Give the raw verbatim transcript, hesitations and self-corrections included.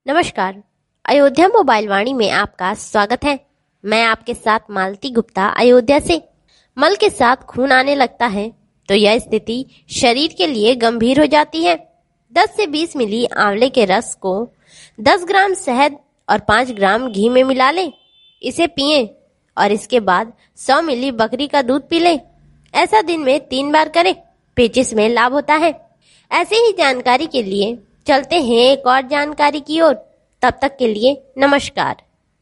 नमस्कार। अयोध्या मोबाइल वाणी में आपका स्वागत है। मैं आपके साथ मालती गुप्ता अयोध्या से। मल के साथ खून आने लगता है तो यह स्थिति शरीर के लिए गंभीर हो जाती है। दस से बीस मिली आंवले के रस को दस ग्राम शहद और पाँच ग्राम घी में मिला लें। इसे पिएं और इसके बाद सौ मिली बकरी का दूध पी लें। ऐसा दिन में तीन बार करें। पेचिश में लाभ होता है। ऐसे ही जानकारी के लिए चलते हैं एक और जानकारी की ओर। तब तक के लिए नमस्कार।